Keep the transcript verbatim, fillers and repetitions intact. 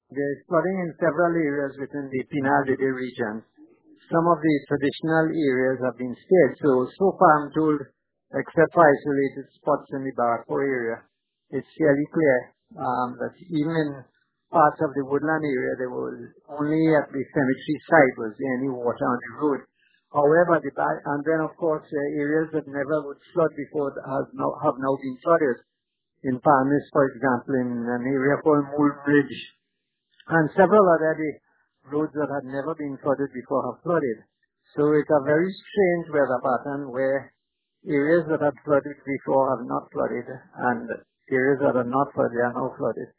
There is flooding in several areas within the Pinal de Day region. Some of the traditional areas have been spared. So, so far I'm told, except for isolated spots in the Barraco area, it's fairly clear um, that even in parts of the woodland area, there was only at the cemetery site was there any water on the road. However, the ba- and then of course uh, areas that never would flood before has now, have now been flooded. In Palmis, for example, in an area called Mool Bridge, and several other the roads that had never been flooded before have flooded. So it's a very strange weather pattern where areas that had flooded before have not flooded, and areas that are not flooded are now flooded.